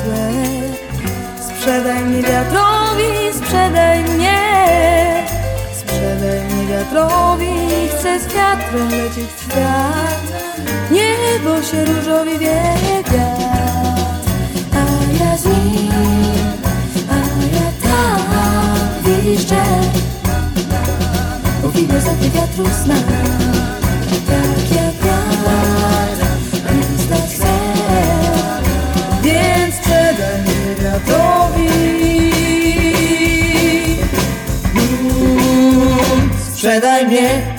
złe. Sprzedaj mnie wiatrowi, sprzedaj mnie. Sprzedaj mnie wiatrowi, chcę z wiatrem lecieć w świat. Niebo się różowi wieje wiatr, a ja z nim, a ja tam wiszczę. Powinno za ty wiatru sna, tak jak wiatr, więc tak chcę. Więc sprzedaj mnie wiatrowi. Sprzedaj mnie.